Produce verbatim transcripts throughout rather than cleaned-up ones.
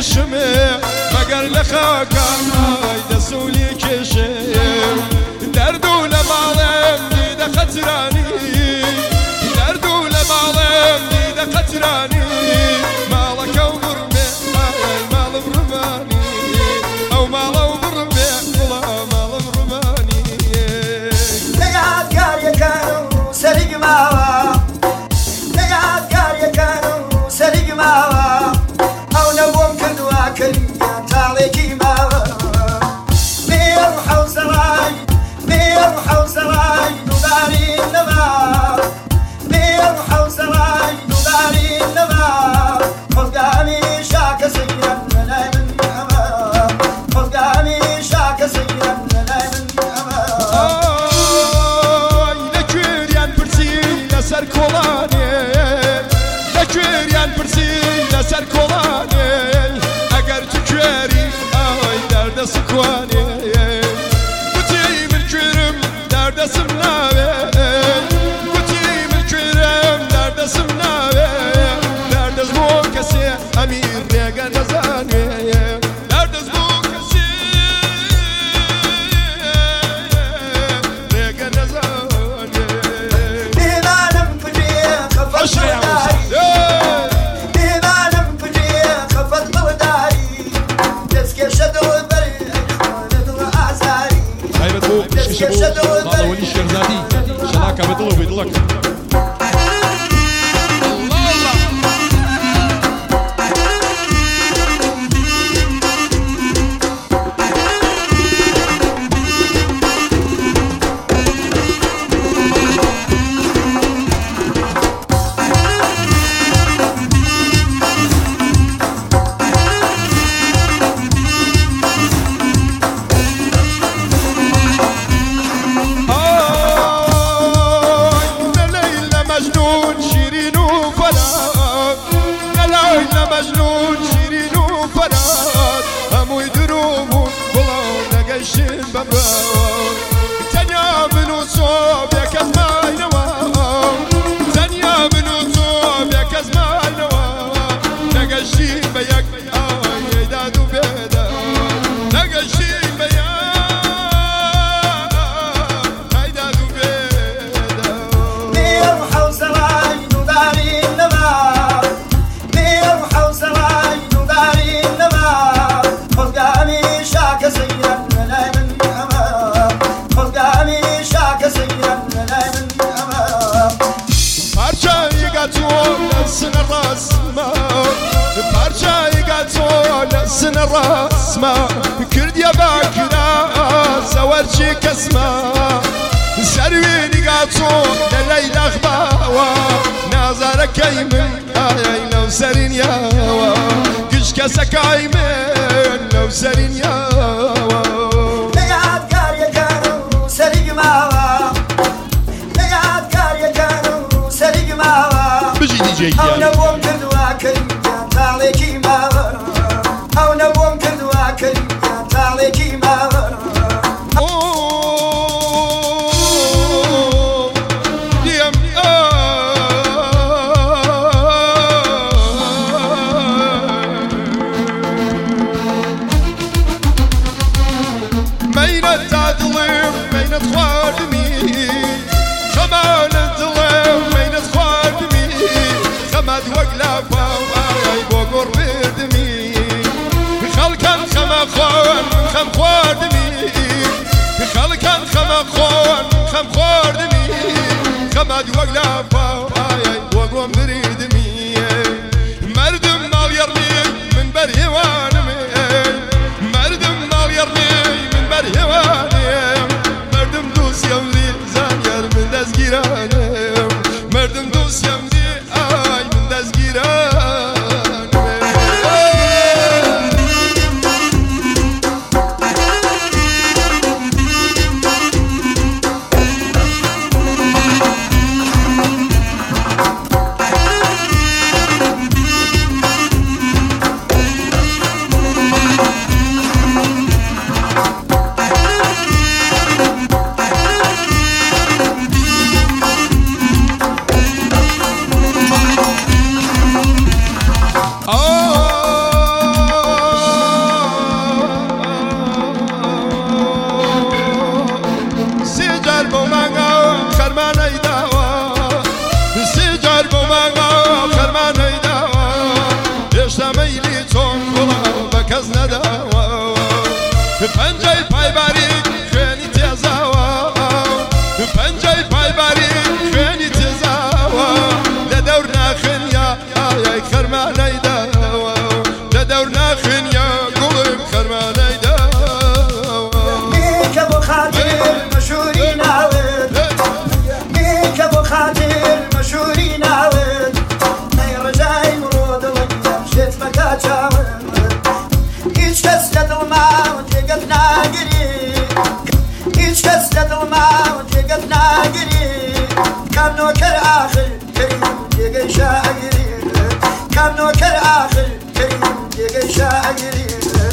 شمێ مەگەر لە خاکای دەسوولی کێشێ دەرد و لە ماڵێم دیدە قەترانی دەرد و لە ماڵێم دیدە قەترانی ماڵەکە و بڕمێ ماڵم ڕمانی ئەو ماڵە و بڕمێ وڵا ماڵم ڕمانی لەیادگاریەکانم سەریگ ماوە لەیادگاریەکانم سەریگ ماوە ئەو نەبۆم کردووە کەلیان تاڵێکی ماوە مێر و حەوزەڕای مێر و حەوزەڕای دووباری نەما مێر و حەوزەڕای دووباری نەما خۆزگانی شاکە سەیران لەلای من ئەمە خۆزگانی شاکە سەیران لەلای من ئەمە لەکوێریان پرسی لەسەر کۆڵانێ لەکوێریان پرسی لەسەر کۆڵانێ ئەگەر تو کوێری ئەوەی دەردەسم کوانێ گوتی من کوێرم دەردەسم ناوێ گوتی من کوێرم دەردەسم ناوێ دەردەست بۆ کەسێ ئەمیر ڕێگە نەزانێ دەردەست بۆ کەسێ ڕێگە نەزانێ بێمانم کوژێ خەفەت بەڵداری بێمانم کوژێ خەفەت بەڵداری دەستکێشە دڵبەر ئەیخۆنە دڵ ئازاری تایبەت بۆ شیشە بۆ ماڵەوەلی شێرزادی شەلاکە بە دڵ و بێدڵەک مجنون شیرین و فرات هموی درومون بڵاو نەگەیشتن بەمراوە تەنیا من و تۆ بێکەس ماینەوە تەنیا من و تۆ بێکەس ماینەوە نەگەیشتین بە یەک ئای داد و بێدا نەگەیشتین بە یەک ئای داد و بێدا مێر و حەوزەڕای دووباری نەما مێر و حەوزەڕای دووباری نەما خۆزگانی شاکە سەیران لەلای من ئەمە خۆزگانی شاکە سەیران لەلای من ئەمە پارچەیەکە تۆ لە سنە ڕاستمە پارچەیەکە تۆ لە سنە ڕاستمە کردیە باکرا زەوەرجی کەسمە سەروێنیگا تۆ لە لەیلەخ باوە نازارەکەی من ئایای لەو سەرینیاوە گشکەسەکای من لەو سەرینیاوە لەیادگاریەکانم سەریگ ماوە لەیادگاریەکانم سەریگ ماوە بژی دیجێ ئەو نەبۆم کردووە کەلیان تاڵێکی ماوە ئەو نەبۆم کردووە کەلیان تاڵێکی ماوە بينت تعدلم بينت خواردمي خمان الظلم بينت خواردمي خمد وقلافا وآي بوغور بردمي خلقا خما خوان خم خواردمي خلقا خما خوان خم خواردمي خمد وقلافا وآي بوغور بردمي مردم مال يرمي من برهوانمي مردم مال يرمي هوانم مردم دوستیم دی زنگر من دستگیرانم مردم دوستیم دی آی من دستگیرانم شاقري كم نوكر آخر كريم ديقي شاقري كم نوكر آخر كريم ديقي شاقري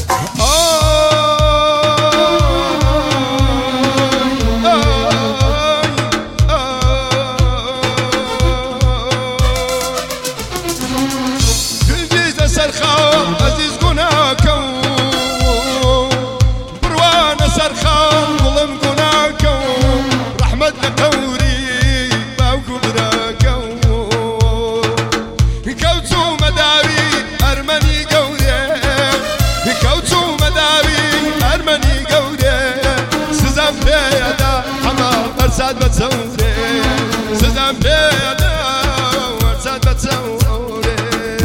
ساد بتصوري سزام بيدا ساد بتصوري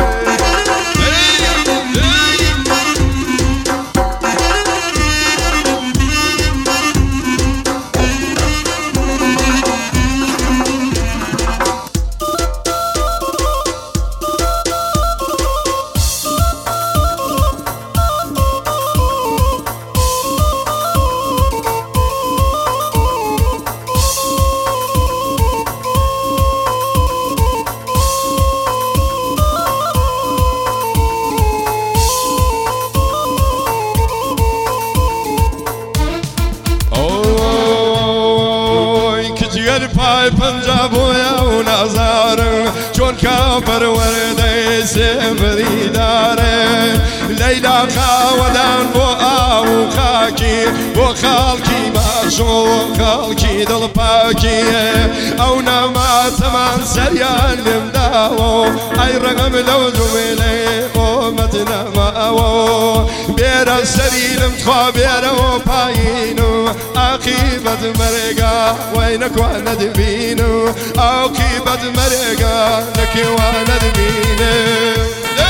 پای پنجاب و یا نازارم چون کافر ورده سفری داره لیلا خاودان بو آو خاکی بو خالکی باشو خالکی دل پاکیه او نمات من سریان لمداو ای رقم لو جمله قومتنا ماو بیر سريلم تخوا بيرو باينو عاقبة مرقا وينك وانا دبينو عاقبة مرقا لك وانا دبينو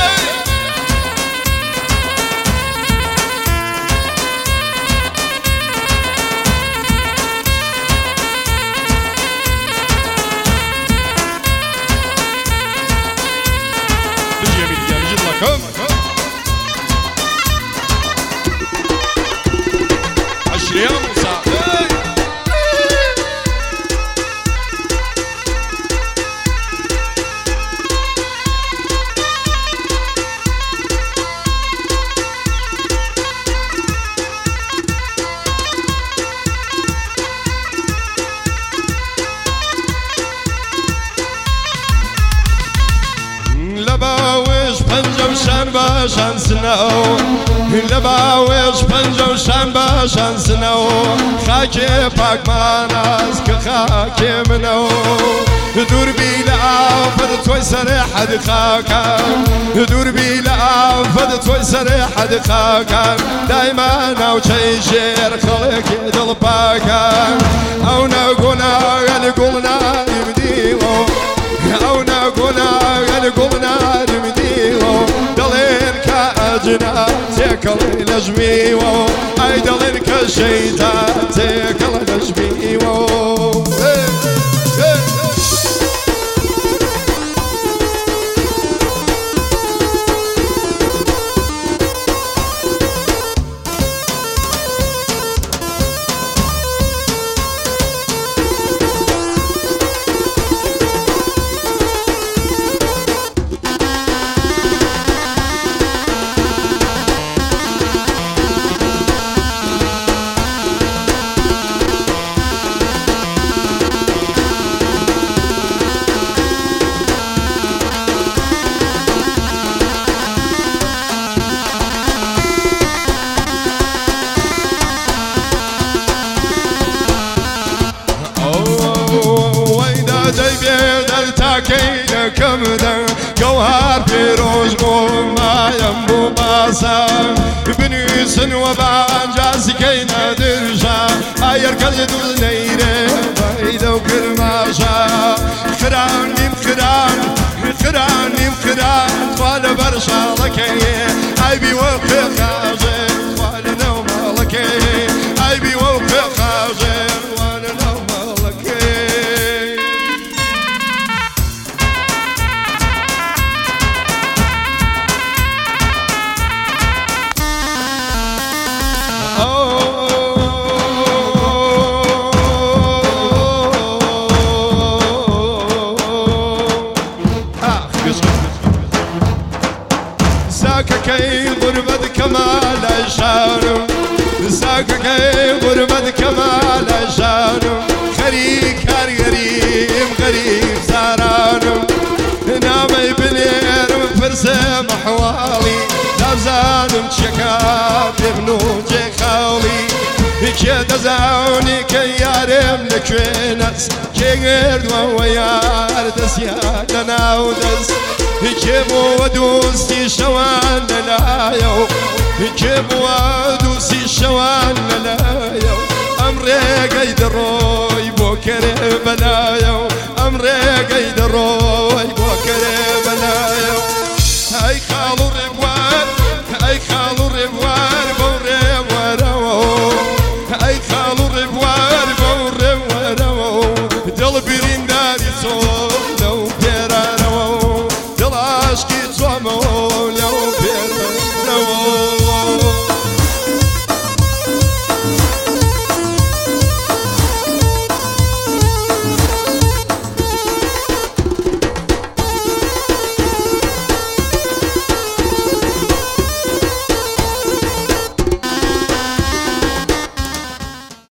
يا موسى لباوش پنجم شن باشن سنو لباوش پنجم شن باشن سنو خاک پاک من از که خاک منو دور بی لعافد توی سر حد خاکم دور بی لعافد توی سر حد خاکم دایما نو چی شیر خلق دل پاکم او نگونا نگونا یمدیو او نگونا نگونا یمدیو دلین كأجنا تكل نجميو اي دلين كشيتا تكل نجميو كينا كمدا جوهر بيروج ما ينبو باسا بنيس وبعن جاز كينا درجا اير كالد النيرة بايدو كرماشا خران نيم خران خران نيم خران طوال برشا لكي ايبي وقي خاجر طوال نوم لكي ايبي وقي خاجر وانا نوم لكي ساككي غربة كمال شانو ساككي غربة كمال شانو خريك هر غريب غريب زارانو نامي بنيرم فرسم حوالي دابزانم تشكات ابنو جي خالي كي دزاوني كي يارم لكوينس كي غيرد ويار دسيا لناودس كي بو ودوسي شوان للايو كي بو ودوسي شوان للايو أمري قيد الروي بوكر بلايو أمري قيد الروي بوكر بلايو هاي خالو ربوان هاي خالو ربوان بوري ورو هاي خالو ربوان بوري ورو دل برين داري صوت